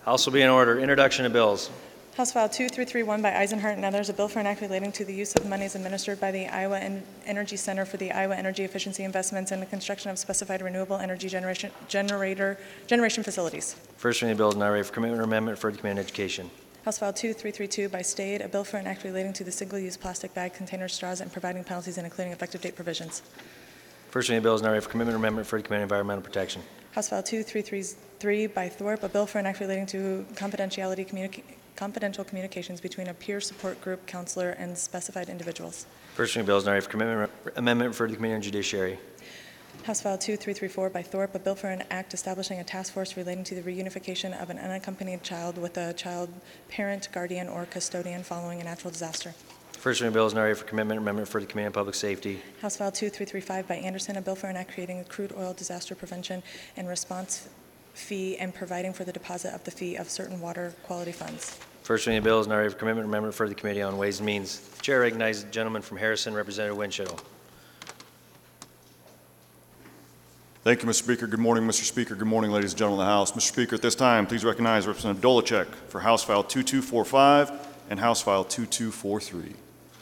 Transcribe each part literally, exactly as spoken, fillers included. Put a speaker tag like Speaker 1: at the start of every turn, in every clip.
Speaker 1: House will be in order. Introduction of bills.
Speaker 2: House File two three three one by Eisenhart and others, a bill for an act relating to the use of monies administered by the Iowa En- Energy Center for the Iowa Energy Efficiency Investments and the construction of specified renewable energy generation generator generation facilities.
Speaker 1: First reading of bills now ready for commitment or amendment for the Committee on Education.
Speaker 2: House File two three three two by Stade, a bill for an act relating to the single-use plastic bag containers, straws, and providing penalties and including effective date provisions.
Speaker 1: First reading of bills now ready for commitment or amendment for the Committee on Environmental Protection.
Speaker 2: House File two three three three by Thorpe, a bill for an act relating to confidentiality communica- confidential communications between a peer support group, counselor, and specified individuals.
Speaker 1: First reading of bills now ready for commitment or amendment for the Committee on Judiciary.
Speaker 2: House File two three three four by Thorpe, a bill for an act establishing a task force relating to the reunification of an unaccompanied child with a child parent, guardian, or custodian following a natural disaster.
Speaker 1: First reading of bills now ready for commitment or amendment for the Committee on Public Safety.
Speaker 2: House File two three three five by Anderson, a bill for an act creating a crude oil disaster prevention and response fee and providing for the deposit of the fee of certain water quality funds.
Speaker 1: First reading of bills now ready for commitment or amendment for the Committee on Ways and Means. The Chair recognizes the gentleman from Harrison, Representative Winchell.
Speaker 3: Thank you, Mister Speaker. Good morning, Mister Speaker. Good morning, ladies and gentlemen of the House. Mister Speaker, at this time, please recognize Representative Dolachek for House File two two four five and House File two two four three.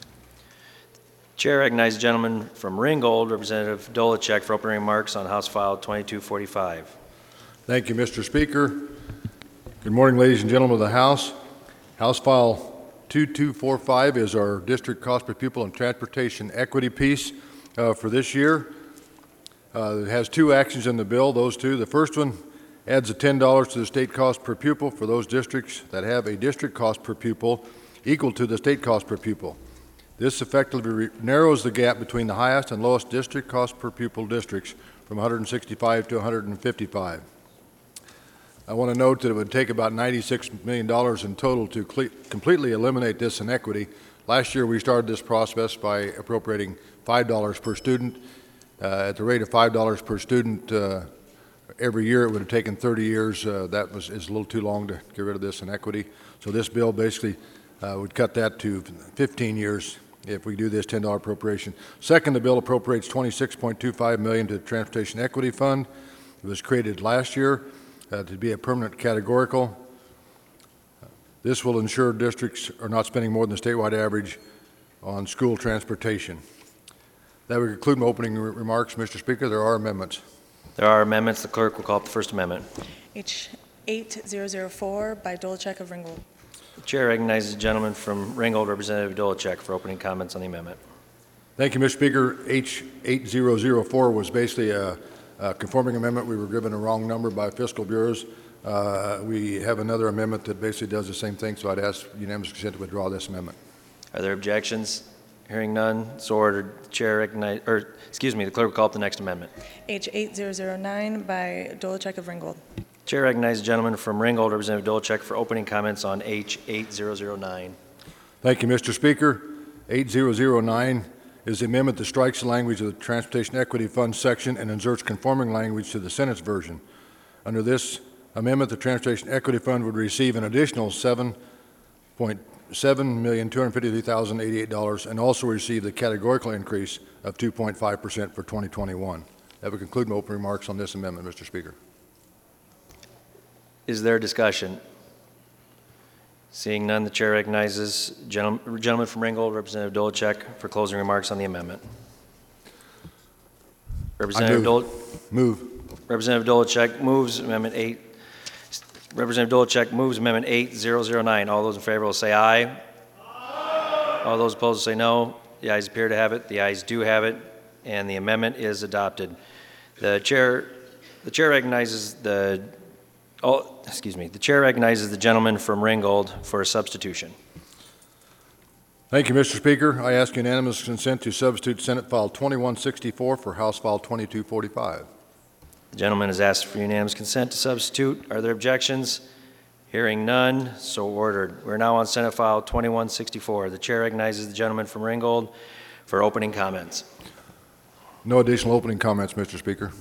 Speaker 1: Chair recognizes the gentleman from Ringgold, Representative Dolachek, for opening remarks on House File twenty-two forty-five.
Speaker 4: Thank you, Mister Speaker. Good morning, ladies and gentlemen of the House. House File two two four five is our district cost per pupil and transportation equity piece uh, for this year. Uh, it has two actions in the bill, those two. The first one adds a ten dollars to the state cost per pupil for those districts that have a district cost per pupil equal to the state cost per pupil. This effectively re- narrows the gap between the highest and lowest district cost per pupil districts from one hundred sixty-five to one hundred fifty-five. I want to note that it would take about ninety-six million dollars in total to cle- completely eliminate this inequity. Last year we started this process by appropriating five dollars per student. Uh, at the rate of five dollars per student uh, every year, it would have taken thirty years. Uh, that was is a little too long to get rid of this inequity. So this bill basically uh, would cut that to fifteen years if we do this ten dollar appropriation. Second, the bill appropriates twenty-six point two five million dollars to the Transportation Equity Fund. It was created last year uh, to be a permanent categorical. This will ensure districts are not spending more than the statewide average on school transportation. That would conclude my opening re- remarks, Mister Speaker. There are amendments.
Speaker 1: There are amendments. The clerk will call up the first amendment.
Speaker 2: H eight thousand four by Dolachek of Ringgold.
Speaker 1: The Chair recognizes the gentleman from Ringgold, Representative Dolachek, for opening comments on the amendment.
Speaker 4: Thank you, Mister Speaker. H eight thousand four was basically a, a conforming amendment. We were given a wrong number by fiscal bureaus. Uh, we have another amendment that basically does the same thing, so I'd ask unanimous consent to withdraw this amendment.
Speaker 1: Are there objections? Hearing none, so ordered. The Chair recognize, or excuse me, the clerk will call up the next amendment.
Speaker 2: H eight thousand nine by Dolachek of Ringgold.
Speaker 1: Chair recognizes the gentleman from Ringgold, Representative Dolachek, for opening comments on H eight thousand nine.
Speaker 4: Thank you, Mister Speaker. eight thousand nine is the amendment that strikes the language of the Transportation Equity Fund section and inserts conforming language to the Senate's version. Under this amendment, the Transportation Equity Fund would receive an additional seven point seven million two hundred fifty-three thousand eighty-eight dollars and also receive the categorical increase of two point five percent for twenty twenty-one. That would conclude my opening remarks on this amendment, Mister Speaker.
Speaker 1: Is there discussion? Seeing none, the Chair recognizes gentleman, gentleman from Ringgold, Representative Dolachek, for closing remarks on the amendment. Representative Dol-
Speaker 4: Move.
Speaker 1: Representative Dolachek moves Amendment eight. Representative Dolachek moves Amendment eight thousand nine. All those in favor will say aye. Aye. All those opposed will say no. The ayes appear to have it. The ayes do have it, and the amendment is adopted. The chair, the chair recognizes the. Oh, excuse me. The chair recognizes the gentleman from Ringgold for a substitution.
Speaker 4: Thank you, Mister Speaker. I ask unanimous consent to substitute Senate File twenty-one sixty-four for House File twenty-two forty-five.
Speaker 1: The gentleman has asked for unanimous consent to substitute. Are there objections? Hearing none, so ordered. We're now on Senate File twenty-one sixty-four. The chair recognizes the gentleman from Ringgold for opening comments.
Speaker 4: No additional opening comments, Mister Speaker.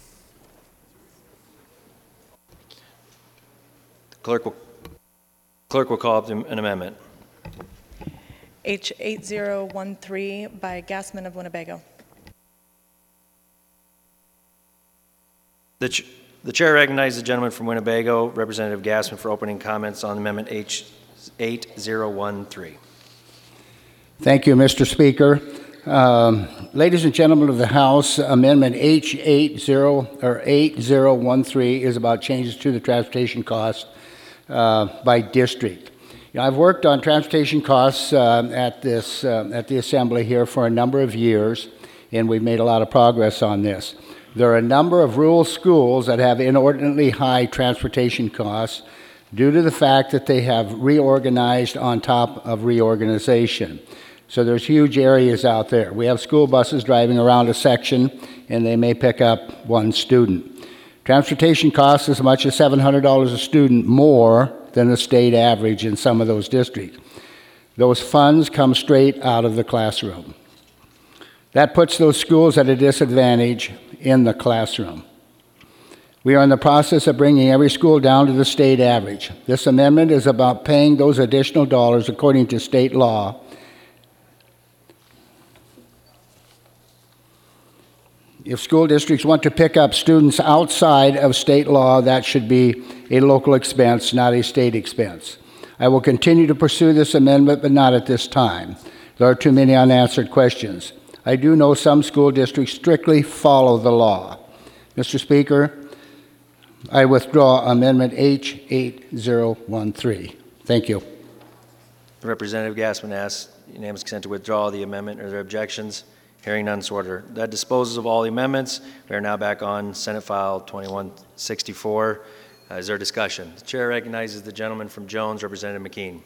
Speaker 1: The clerk will, clerk will call up an amendment.
Speaker 2: H eight thousand thirteen by Gassman of Winnebago.
Speaker 1: The, ch- The chair recognizes the gentleman from Winnebago, Representative Gassman, for opening comments on Amendment H eight zero one three.
Speaker 5: Thank you, Mister Speaker. Um, ladies and gentlemen of the House, Amendment H eight zero or eight zero one three is about changes to the transportation cost uh, by district. You know, I've worked on transportation costs uh, at this uh, at the Assembly here for a number of years, and we've made a lot of progress on this. There are a number of rural schools that have inordinately high transportation costs due to the fact that they have reorganized on top of reorganization. So there's huge areas out there. We have school buses driving around a section, and they may pick up one student. Transportation costs as much as seven hundred dollars a student more than the state average in some of those districts. Those funds come straight out of the classroom. That puts those schools at a disadvantage in the classroom. We are in the process of bringing every school down to the state average. This amendment is about paying those additional dollars according to state law. If school districts want to pick up students outside of state law, that should be a local expense, not a state expense. I will continue to pursue this amendment, but not at this time. There are too many unanswered questions. I do know some school districts strictly follow the law. Mister Speaker, I withdraw Amendment H eight zero one three. Thank you.
Speaker 1: Representative Gassman asks unanimous consent to withdraw the amendment. Are there objections? Hearing none, so ordered. That disposes of all the amendments. We are now back on Senate File twenty-one sixty-four. Uh, is there discussion? The chair recognizes the gentleman from Jones, Representative McKean.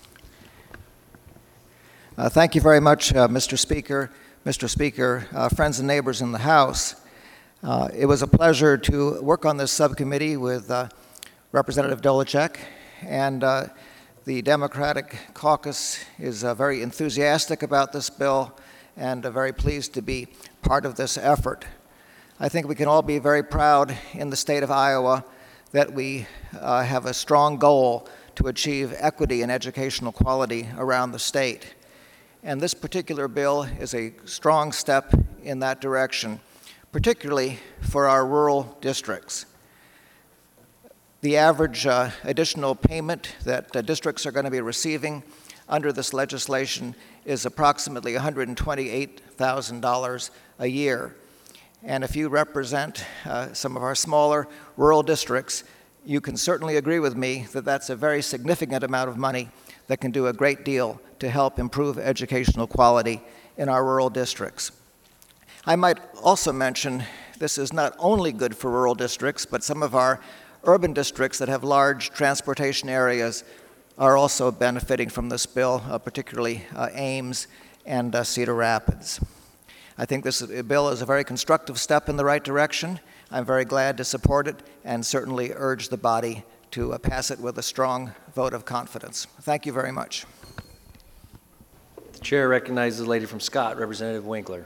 Speaker 6: Uh, thank you very much, uh, Mister Speaker. Mister Speaker, uh, friends and neighbors in the House. Uh, it was a pleasure to work on this subcommittee with uh, Representative Dolacek, and uh, the Democratic caucus is uh, very enthusiastic about this bill and uh, very pleased to be part of this effort. I think we can all be very proud in the state of Iowa that we uh, have a strong goal to achieve equity and educational quality around the state. And this particular bill is a strong step in that direction, particularly for our rural districts. The average uh, additional payment that uh, districts are going to be receiving under this legislation is approximately one hundred twenty-eight thousand dollars a year. And if you represent uh, some of our smaller rural districts, you can certainly agree with me that that's a very significant amount of money that can do a great deal to help improve educational quality in our rural districts. I might also mention this is not only good for rural districts, but some of our urban districts that have large transportation areas are also benefiting from this bill, uh, particularly uh, Ames and uh, Cedar Rapids. I think this bill is a very constructive step in the right direction. I'm very glad to support it and certainly urge the body to uh, pass it with a strong vote of confidence. Thank you very much.
Speaker 1: The chair recognizes the lady from Scott, Representative Winkler.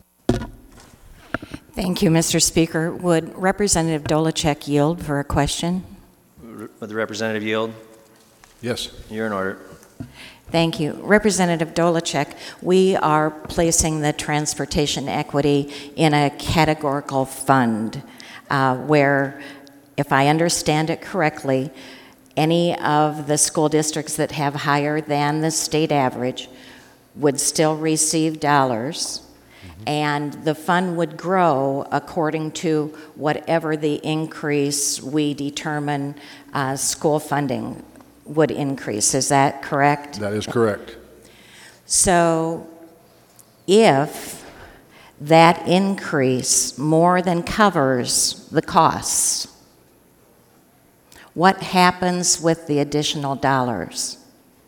Speaker 7: Thank you, Mister Speaker. Would Representative Dolacek yield for a question?
Speaker 1: Would the representative yield?
Speaker 4: Yes.
Speaker 1: You're in order.
Speaker 7: Thank you. Representative Dolacek, we are placing the transportation equity in a categorical fund uh, where, if I understand it correctly, any of the school districts that have higher than the state average would still receive dollars, mm-hmm. and the fund would grow according to whatever the increase we determine uh, school funding would increase. Is that correct?
Speaker 4: That is correct.
Speaker 7: So if that increase more than covers the costs, what happens with the additional dollars?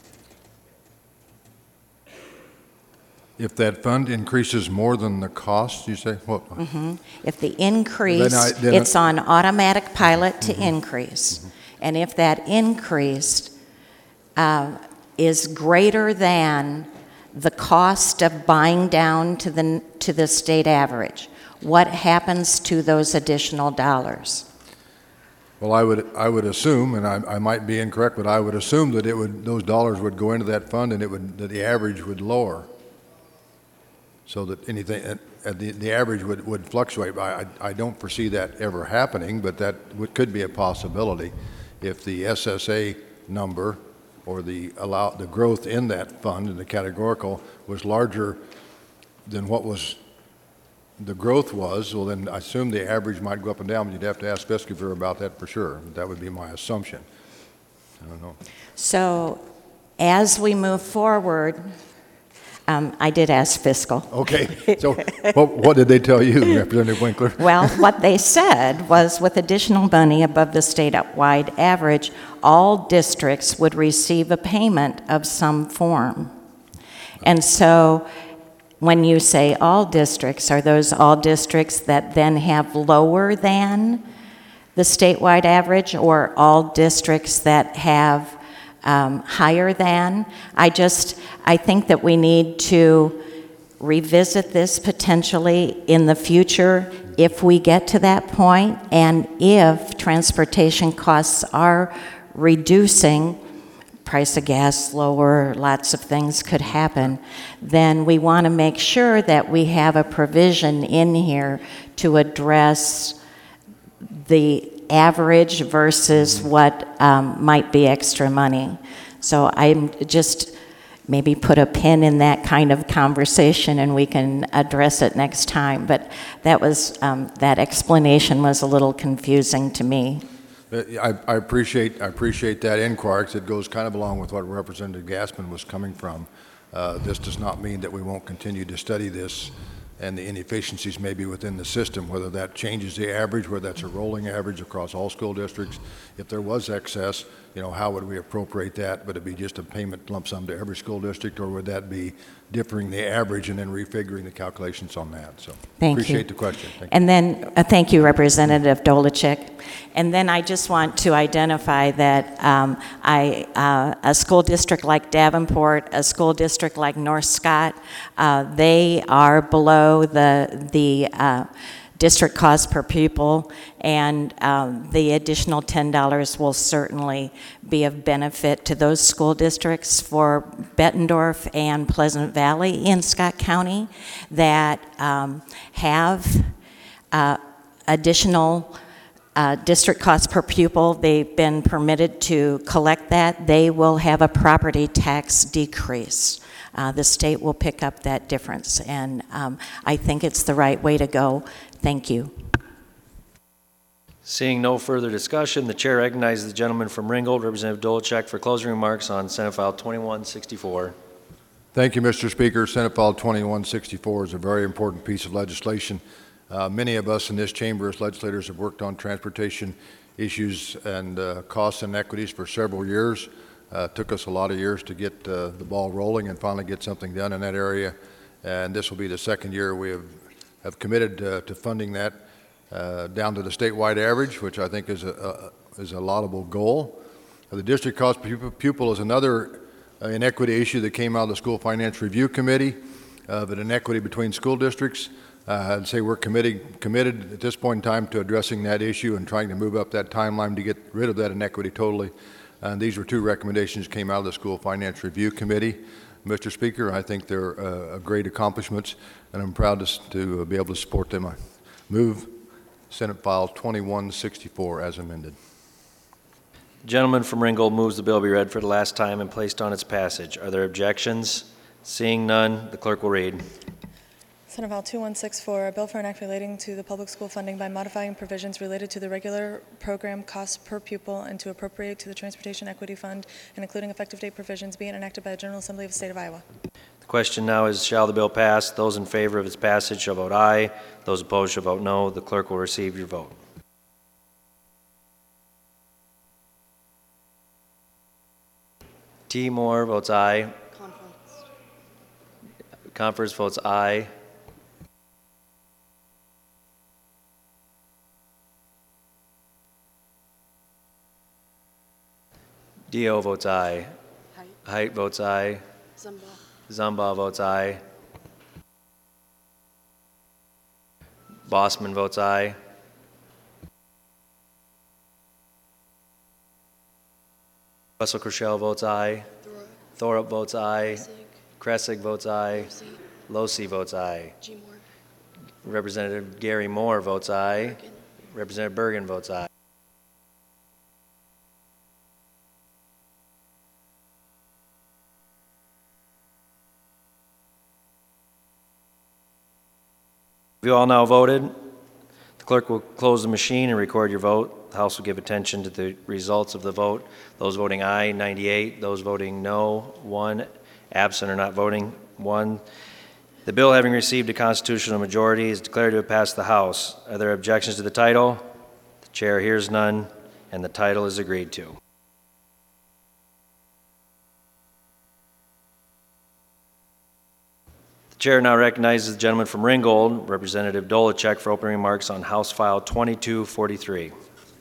Speaker 4: If that fund increases more than the cost, you say? What?
Speaker 7: Mm-hmm. If the increase,
Speaker 4: Then I- then
Speaker 7: it's
Speaker 4: I-
Speaker 7: on automatic pilot to
Speaker 4: Mm-hmm.
Speaker 7: increase. Mm-hmm. And if that increase uh, is greater than the cost of buying down to the, to the state average, what happens to those additional dollars?
Speaker 4: Well, I would, I would assume, and I, I might be incorrect, but I would assume that it would, those dollars would go into that fund and it would, that the average would lower. So that anything, uh, the, the average would, would fluctuate. I, I I don't foresee that ever happening, but that would, could be a possibility if the S S A number or the allow, the growth in that fund in the categorical was larger than what was the growth was. Well, then I assume the average might go up and down, but you'd have to ask Vescover about that for sure. That would be my assumption. I don't know.
Speaker 7: So as we move forward, um, I did ask fiscal.
Speaker 4: Okay, so what, what did they tell you, Representative Winkler?
Speaker 7: Well, what they said was with additional money above the statewide average, all districts would receive a payment of some form. And so when you say all districts, are those all districts that then have lower than the statewide average, or all districts that have um, higher than? I just, I think that we need to revisit this potentially in the future if we get to that point, and if transportation costs are reducing, price of gas lower, lots of things could happen, then we want to make sure that we have a provision in here to address the average versus what um, might be extra money. So I'm just, maybe put a pin in that kind of conversation and we can address it next time. But that was, um, that explanation was a little confusing to me.
Speaker 4: I, I appreciate I appreciate that inquiry, because it goes kind of along with what Representative Gassman was coming from. Uh, this does not mean that we won't continue to study this and the inefficiencies maybe within the system, whether that changes the average, whether that's a rolling average across all school districts. If there was excess, you know, how would we appropriate that? Would it be just a payment lump sum to every school district, or would that be differing the average and then refiguring the calculations on that? So
Speaker 7: Thank you.
Speaker 4: appreciate the question. Thank
Speaker 7: And then, uh, thank you, Representative Dolacek. And then I just want to identify that um, I, uh, a school district like Davenport, a school district like North Scott, uh, they are below the, the uh, district cost per pupil, and um, the additional ten dollars will certainly be of benefit to those school districts for Bettendorf and Pleasant Valley in Scott County that um, have uh, additional uh, district costs per pupil. They've been permitted to collect that. They will have a property tax decrease. Uh, the state will pick up that difference, and um, I think it's the right way to go. Thank you.
Speaker 1: Seeing no further discussion, the chair recognizes the gentleman from Ringgold, Representative Dolacek, for closing remarks on Senate File twenty-one sixty-four.
Speaker 4: Thank you, Mister Speaker. Senate File twenty-one sixty-four is a very important piece of legislation. Uh, many of us in this chamber as legislators have worked on transportation issues and uh, costs and equities for several years. Uh, it took us a lot of years to get uh, the ball rolling and finally get something done in that area. And this will be the second year we have, have committed uh, to funding that uh, down to the statewide average, which I think is a, a, is a laudable goal. Uh, the district cost per pupil is another uh, inequity issue that came out of the School Finance Review Committee, uh, but inequity between school districts. Uh, I'd say we're committed, committed at this point in time to addressing that issue and trying to move up that timeline to get rid of that inequity totally. And these were two recommendations that came out of the School Finance Review Committee. Mister Speaker, I think they're uh, great accomplishments, and I'm proud to, to be able to support them. I move Senate File twenty-one sixty-four as amended.
Speaker 1: Gentleman from Ringgold moves the bill be read for the last time and placed on its passage. Are there objections? Seeing none, the clerk will read.
Speaker 2: Senate File twenty-one sixty-four, a bill for an act relating to the public school funding by modifying provisions related to the regular program costs per pupil and to appropriate to the Transportation Equity Fund and including effective date provisions being enacted by the General Assembly of the State of Iowa.
Speaker 1: The question now is, shall the bill pass? Those in favor of its passage shall vote aye. Those opposed shall vote no. The clerk will receive your vote. T. Moore votes aye.
Speaker 8: Conference.
Speaker 1: Conference votes aye. Dio votes aye.
Speaker 8: Height.
Speaker 1: Height votes aye.
Speaker 8: Zumba.
Speaker 1: Zumba votes aye. Bossman votes aye. Russell Kershell votes aye.
Speaker 8: Thora.
Speaker 1: Thorup votes aye.
Speaker 8: Sig.
Speaker 1: Kressig votes aye.
Speaker 8: Lucy.
Speaker 1: Losi votes aye.
Speaker 8: G. Moore.
Speaker 1: Representative Gary Moore votes aye. Representative Bergen votes aye. Have you all now voted? The clerk will close the machine and record your vote. The House will give attention to the results of the vote. Those voting aye, ninety-eight. Those voting no, one. Absent or not voting, one. The bill, having received a constitutional majority, is declared to have passed the House. Are there objections to the title? The chair hears none, and the title is agreed to. The chair now recognizes the gentleman from Ringgold, Representative Dolacek, for opening remarks on House File twenty-two forty-three.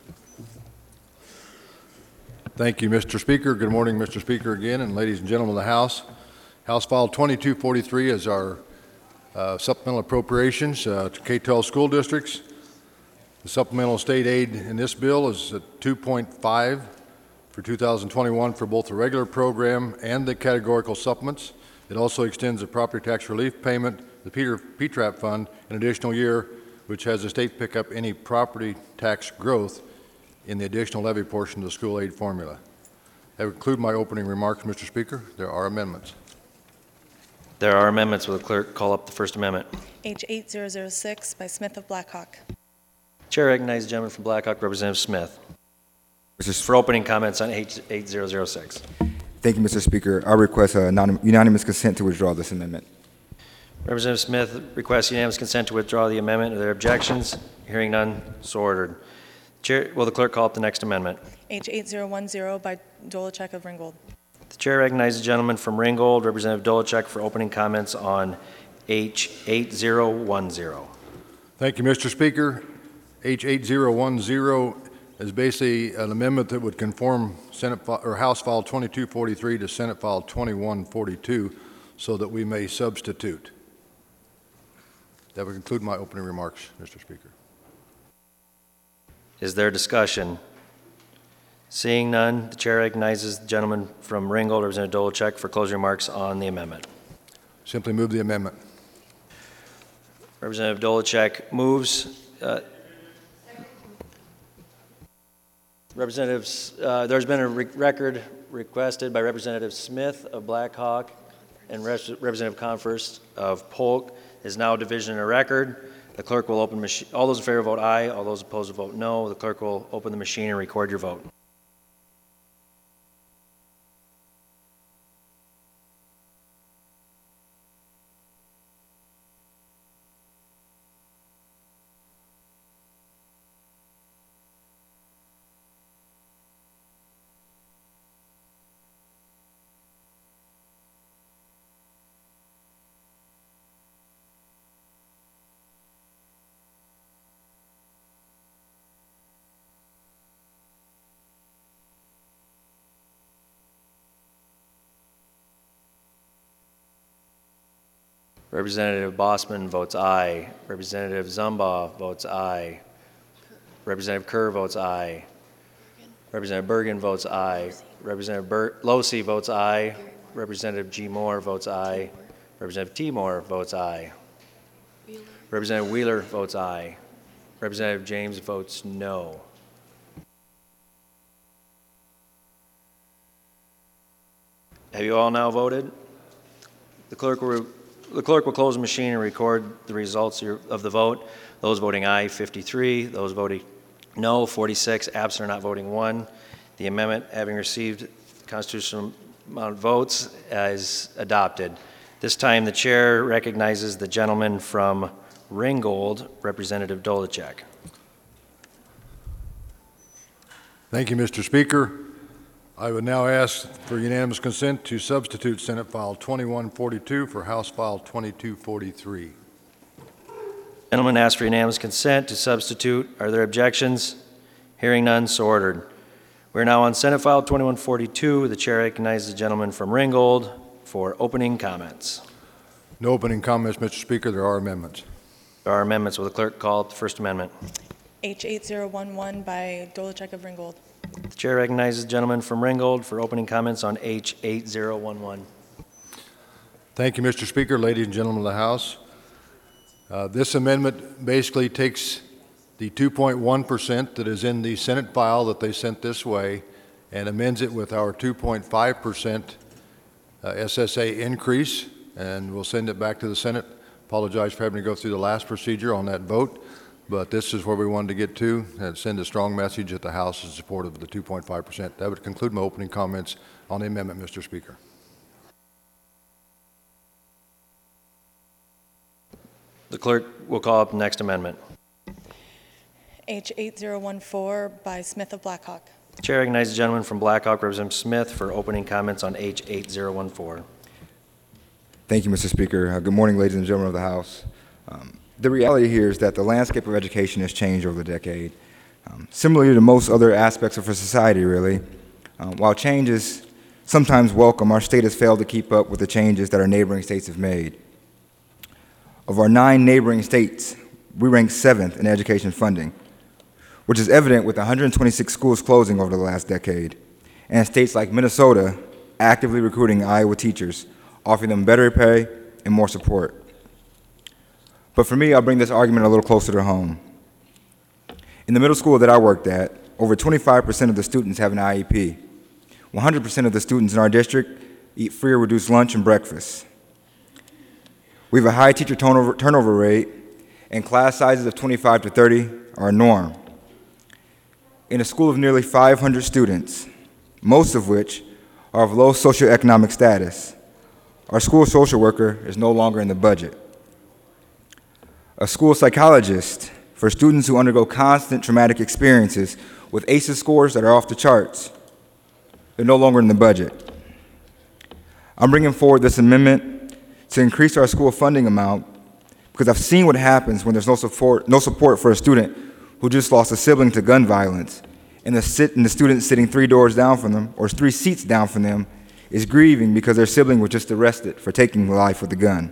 Speaker 4: Thank you, Mister Speaker. Good morning, Mister Speaker, again, and ladies and gentlemen of the House. House File twenty-two forty-three is our uh, supplemental appropriations uh, to K twelve school districts. The supplemental state aid in this bill is at two point five for two thousand twenty-one for both the regular program and the categorical supplements. It also extends the property tax relief payment, the Peter P TRAP fund, an additional year, which has the state pick up any property tax growth in the additional levy portion of the school aid formula. That would conclude my opening remarks, Mister Speaker. There are amendments.
Speaker 1: There are amendments. Will the clerk call up the first amendment?
Speaker 2: H eight zero zero six by Smith of Blackhawk.
Speaker 1: Chair recognizes the gentleman from Blackhawk, Representative Smith, for opening comments on H eight zero zero six.
Speaker 8: Thank you, Mister Speaker. I request a non- unanimous consent to withdraw this amendment.
Speaker 1: Representative Smith requests unanimous consent to withdraw the amendment. Are there objections? Hearing none, so ordered. Chair, will the clerk call up the next amendment?
Speaker 2: H eight zero one zero by Dolacek of Ringgold.
Speaker 1: The chair recognizes the gentleman from Ringgold, Representative Dolacek, for opening comments on H eight zero one zero.
Speaker 4: Thank you, Mister Speaker. H eight zero one zero is basically an amendment that would conform Senate fi- or House File twenty-two forty-three to Senate File twenty-one forty-two so that we may substitute. That would conclude my opening remarks, Mister Speaker.
Speaker 1: Is there discussion? Seeing none, the chair recognizes the gentleman from Ringgold, Representative Dolacek, for closing remarks on the amendment.
Speaker 4: Simply move the amendment.
Speaker 1: Representative Dolacek moves. Uh, Representatives, uh, there's been a re- record requested by Representative Smith of Blackhawk and Res- Representative Confirst of Polk is now division in a record. The clerk will open machine. All those in favor vote aye. All those opposed vote no. The clerk will open the machine and record your vote. Representative Bossman votes aye. Representative Zumbaugh votes aye. Representative Kerr votes aye. Representative Bergen votes aye. Representative Ber- Losey votes aye. Representative G. Moore votes aye. Representative T. Moore votes aye. Representative Wheeler votes aye. Representative James votes no. Have you all now voted? The clerk will The clerk will close the machine and record the results of the vote. Those voting aye, fifty-three. Those voting no, forty-six. Absent or not voting, one. The amendment, having received the constitutional amount of votes, is adopted. This time, the chair recognizes the gentleman from Ringgold, Representative Dolacek.
Speaker 4: Thank you, Mister Speaker. I would now ask for unanimous consent to substitute Senate File twenty-one forty-two for House File twenty-two forty-three.
Speaker 1: Gentlemen, ask for unanimous consent to substitute. Are there objections? Hearing none, so ordered. We're now on Senate File twenty-one forty-two. The chair recognizes the gentleman from Ringgold for opening comments.
Speaker 4: No opening comments, Mister Speaker. There are amendments.
Speaker 1: There are amendments. Will the clerk call up the first amendment?
Speaker 2: H eight zero one one by Dolacek of Ringgold.
Speaker 1: The chair recognizes the gentleman from Ringgold for opening comments on H eight zero one one.
Speaker 4: Thank you, Mister Speaker. Ladies and gentlemen of the House, Uh, This amendment basically takes the two point one percent that is in the Senate file that they sent this way and amends it with our two point five percent uh, S S A increase, and we'll send it back to the Senate. Apologize for having to go through the last procedure on that vote, but this is where we wanted to get to and send a strong message that the House is supportive of the two point five percent. That would conclude my opening comments on the amendment, Mister Speaker.
Speaker 1: The clerk will call up the next amendment.
Speaker 2: H eight zero one four by Smith of Blackhawk.
Speaker 1: The chair recognizes the gentleman from Blackhawk, Representative Smith, for opening comments on H eight zero one four.
Speaker 8: Thank you, Mister Speaker. Uh, good morning, ladies and gentlemen of the House. Um, the reality here is that the landscape of education has changed over the decade. Um, similarly to most other aspects of our society, really, um, while change is sometimes welcome, our state has failed to keep up with the changes that our neighboring states have made. Of our nine neighboring states, we rank seventh in education funding, which is evident with one hundred twenty-six schools closing over the last decade, and states like Minnesota actively recruiting Iowa teachers, offering them better pay and more support. But for me, I'll bring this argument a little closer to home. In the middle school that I worked at, over twenty-five percent of the students have an I E P. one hundred percent of the students in our district eat free or reduced lunch and breakfast. We have a high teacher turnover, turnover rate, and class sizes of twenty-five to thirty are a norm. In a school of nearly five hundred students, most of which are of low socioeconomic status, our school social worker is no longer in the budget. A school psychologist for students who undergo constant traumatic experiences with A C E scores that are off the charts, they're no longer in the budget. I'm bringing forward this amendment to increase our school funding amount because I've seen what happens when there's no support, no support for a student who just lost a sibling to gun violence, and the, sit, and the student sitting three doors down from them, or three seats down from them, is grieving because their sibling was just arrested for taking life with a gun.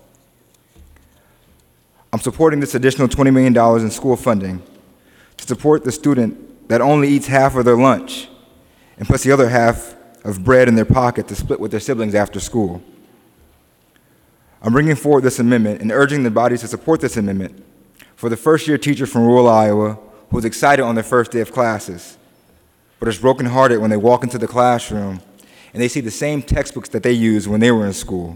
Speaker 8: I'm supporting this additional twenty million dollars in school funding to support the student that only eats half of their lunch and puts the other half of bread in their pocket to split with their siblings after school. I'm bringing forward this amendment and urging the body to support this amendment for the first-year teacher from rural Iowa who is excited on their first day of classes, but is brokenhearted when they walk into the classroom and they see the same textbooks that they used when they were in school.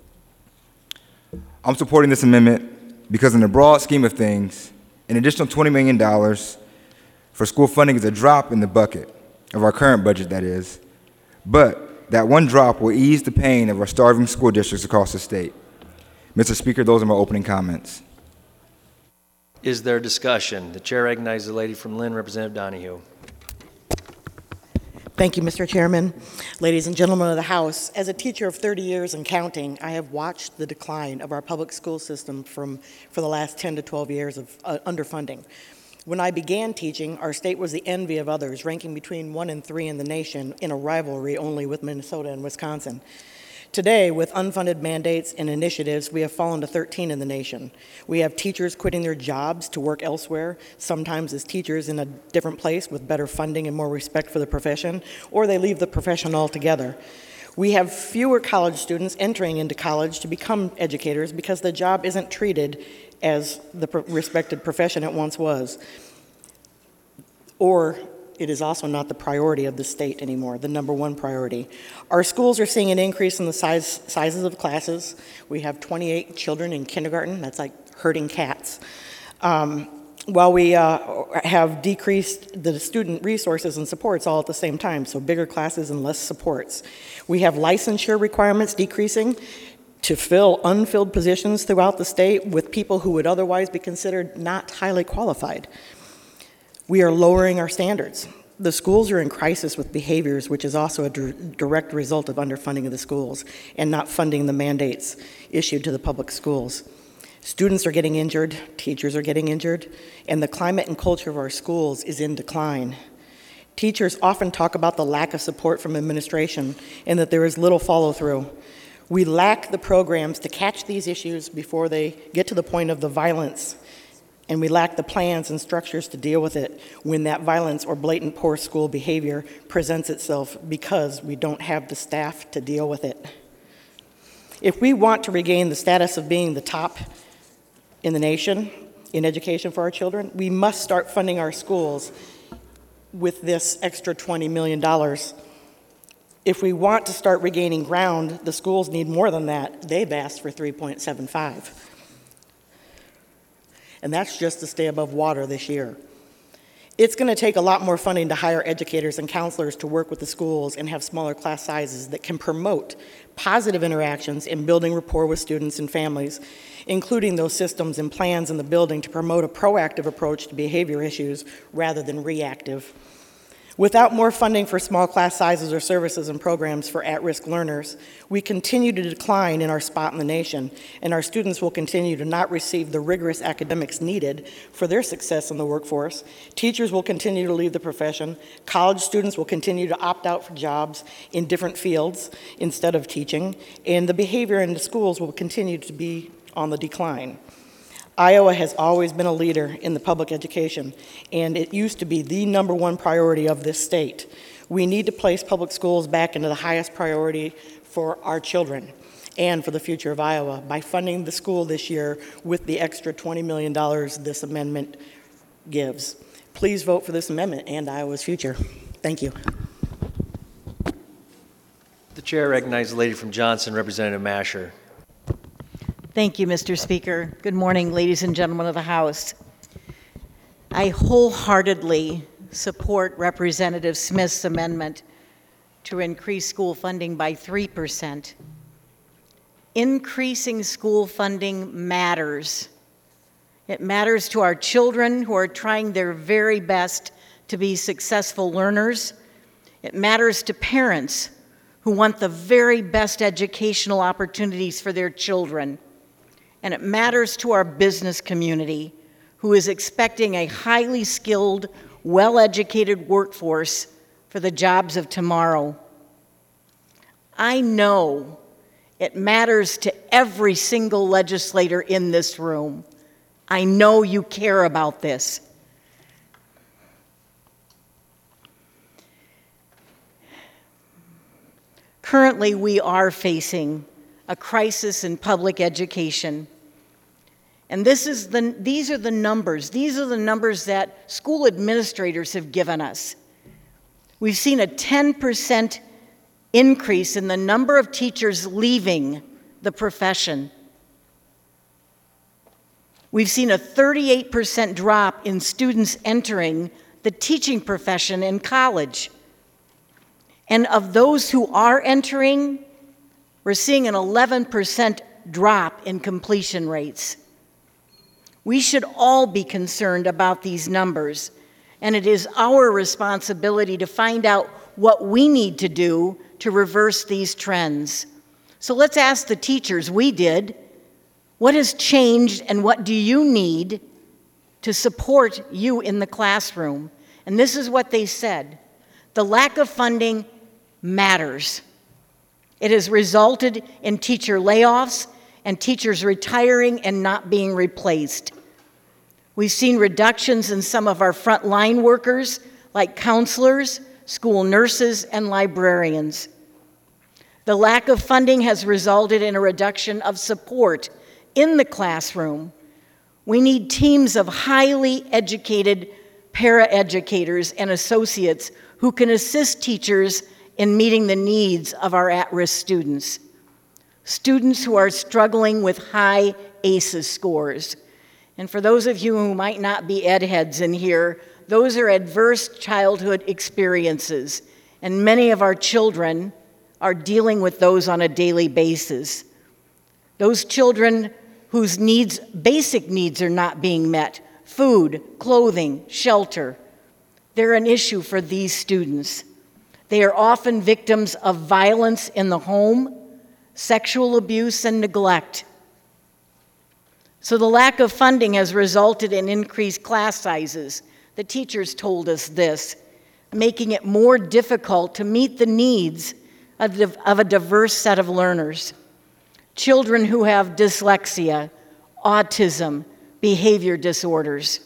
Speaker 8: I'm supporting this amendment because in the broad scheme of things, an additional twenty million dollars for school funding is a drop in the bucket of our current budget, that is, but that one drop will ease the pain of our starving school districts across the state. Mister Speaker, those are my opening comments.
Speaker 1: Is there discussion? The chair recognizes the lady from Lynn, Representative Donahue.
Speaker 9: Thank you, Mister Chairman. Ladies and gentlemen of the House, as a teacher of thirty years and counting, I have watched the decline of our public school system from, for the last ten to twelve years of uh, underfunding. When I began teaching, our state was the envy of others, ranking between one and three in the nation in a rivalry only with Minnesota and Wisconsin. Today, with unfunded mandates and initiatives, we have fallen to thirteen in the nation. We have teachers quitting their jobs to work elsewhere, sometimes as teachers in a different place with better funding and more respect for the profession, or they leave the profession altogether. We have fewer college students entering into college to become educators because the job isn't treated as the respected profession it once was. Or it is also not the priority of the state anymore, the number one priority. Our schools are seeing an increase in the size, sizes of classes. We have twenty-eight children in kindergarten. That's like herding cats. Um, while we uh, have decreased the student resources and supports all at the same time, so bigger classes and less supports. We have licensure requirements decreasing to fill unfilled positions throughout the state with people who would otherwise be considered not highly qualified. We are lowering our standards. The schools are in crisis with behaviors, which is also a direct result of underfunding of the schools and not funding the mandates issued to the public schools. Students are getting injured, teachers are getting injured, and the climate and culture of our schools is in decline. Teachers often talk about the lack of support from administration and that there is little follow-through. We lack the programs to catch these issues before they get to the point of the violence, and we lack the plans and structures to deal with it when that violence or blatant poor school behavior presents itself because we don't have the staff to deal with it. If we want to regain the status of being the top in the nation in education for our children. We must start funding our schools with this extra twenty million dollars. If we want to start regaining ground, the schools need more than that. They've asked for three point seven five. And that's just to stay above water this year. It's going to take a lot more funding to hire educators and counselors to work with the schools and have smaller class sizes that can promote positive interactions in building rapport with students and families, including those systems and plans in the building to promote a proactive approach to behavior issues rather than reactive. Without more funding for small class sizes or services and programs for at-risk learners, we continue to decline in our spot in the nation, and our students will continue to not receive the rigorous academics needed for their success in the workforce. Teachers will continue to leave the profession. College students will continue to opt out for jobs in different fields instead of teaching, and the behavior in the schools will continue to be on the decline. Iowa has always been a leader in the public education, and it used to be the number one priority of this state. We need to place public schools back into the highest priority for our children and for the future of Iowa by funding the school this year with the extra twenty million dollars this amendment gives. Please vote for this amendment and Iowa's future. Thank you.
Speaker 1: The chair recognizes the lady from Johnson, Representative Masher.
Speaker 10: Thank you, Mister Speaker. Good morning, ladies and gentlemen of the House. I wholeheartedly support Representative Smith's amendment to increase school funding by three percent. Increasing school funding matters. It matters to our children who are trying their very best to be successful learners. It matters to parents who want the very best educational opportunities for their children. And it matters to our business community, who is expecting a highly skilled, well-educated workforce for the jobs of tomorrow. I know it matters to every single legislator in this room. I know you care about this. Currently, we are facing a crisis in public education. And this is the, these are the numbers. These are the numbers that school administrators have given us. We've seen a ten percent increase in the number of teachers leaving the profession. We've seen a thirty-eight percent drop in students entering the teaching profession in college. And of those who are entering, we're seeing an eleven percent drop in completion rates. We should all be concerned about these numbers, and it is our responsibility to find out what we need to do to reverse these trends. So let's ask the teachers, we did, what has changed and what do you need to support you in the classroom? And this is what they said. The lack of funding matters. It has resulted in teacher layoffs and teachers retiring and not being replaced. We've seen reductions in some of our frontline workers, like counselors, school nurses, and librarians. The lack of funding has resulted in a reduction of support in the classroom. We need teams of highly educated paraeducators and associates who can assist teachers in meeting the needs of our at-risk students. Students who are struggling with high A C Es scores. And for those of you who might not be ed heads in here, those are adverse childhood experiences, and many of our children are dealing with those on a daily basis. Those children whose needs, basic needs are not being met, food, clothing, shelter, they're an issue for these students. They are often victims of violence in the home, sexual abuse, and neglect. So the lack of funding has resulted in increased class sizes. The teachers told us this, making it more difficult to meet the needs of, of a diverse set of learners. Children who have dyslexia, autism, behavior disorders.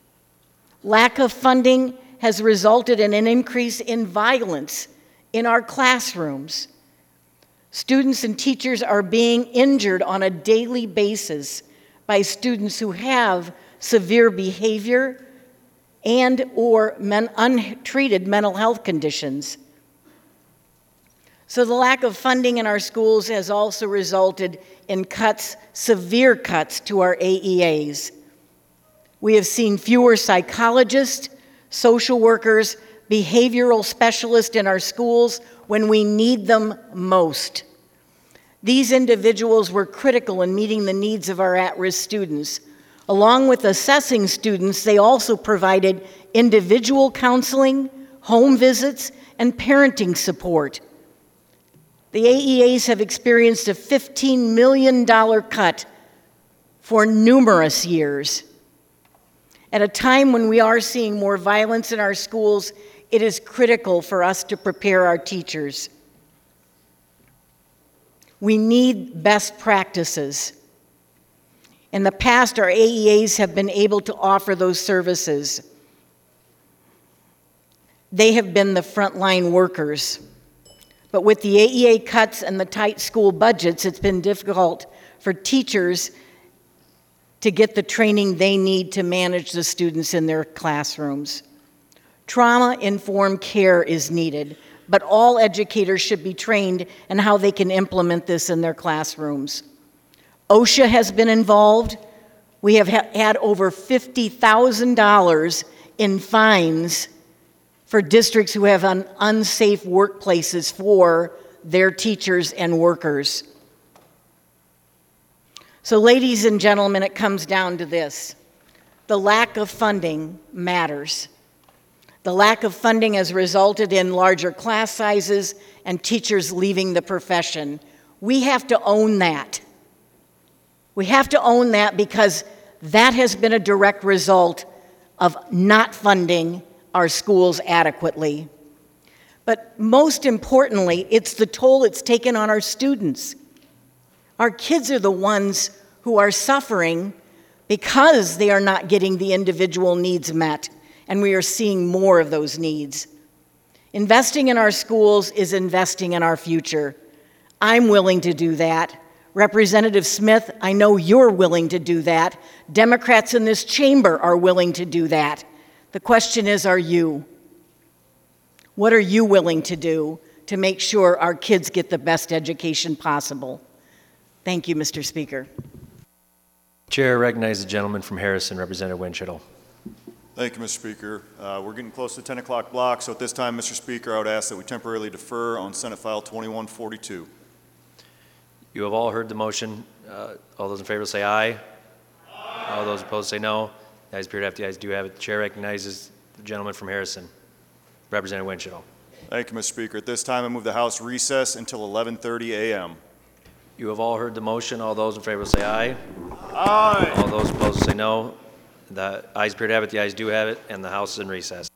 Speaker 10: Lack of funding has resulted in an increase in violence in our classrooms. Students and teachers are being injured on a daily basis by students who have severe behavior and or men, untreated mental health conditions. So the lack of funding in our schools has also resulted in cuts, severe cuts to our A E As. We have seen fewer psychologists, social workers, behavioral specialists in our schools when we need them most. These individuals were critical in meeting the needs of our at-risk students. Along with assessing students, they also provided individual counseling, home visits, and parenting support. The A E As have experienced a fifteen million dollars cut for numerous years. At a time when we are seeing more violence in our schools, it is critical for us to prepare our teachers. We need best practices. In the past, our A E As have been able to offer those services. They have been the frontline workers. But with the A E A cuts and the tight school budgets, it's been difficult for teachers to get the training they need to manage the students in their classrooms. Trauma-informed care is needed, but all educators should be trained in how they can implement this in their classrooms. OSHA has been involved. We have ha- had over fifty thousand dollars in fines for districts who have un- unsafe workplaces for their teachers and workers. So, ladies and gentlemen, it comes down to this. The lack of funding matters. The lack of funding has resulted in larger class sizes and teachers leaving the profession. We have to own that. We have to own that because that has been a direct result of not funding our schools adequately. But most importantly, it's the toll it's taken on our students. Our kids are the ones who are suffering because they are not getting the individual needs met, and we are seeing more of those needs. Investing in our schools is investing in our future. I'm willing to do that. Representative Smith, I know you're willing to do that. Democrats in this chamber are willing to do that. The question is, are you? What are you willing to do to make sure our kids get the best education possible? Thank you, Mister Speaker.
Speaker 1: Chair recognizes the gentleman from Harrison, Representative Winchell.
Speaker 3: Thank you, Mister Speaker. Uh, we're getting close to the ten o'clock block, so at this time, Mister Speaker, I would ask that we temporarily defer on Senate File twenty-one forty-two.
Speaker 1: You have all heard the motion. Uh, all those in favor say aye. Aye. All those opposed say no. The ayes appear to have the ayes do have it. The chair recognizes the gentleman from Harrison, Representative Winchell.
Speaker 3: Thank you, Mister Speaker. At this time, I move the House recess until eleven thirty a m
Speaker 1: You have all heard the motion. All those in favor say aye.
Speaker 3: Aye.
Speaker 1: All those opposed say no. The ayes appear to have it. The ayes do have it, and the House is in recess.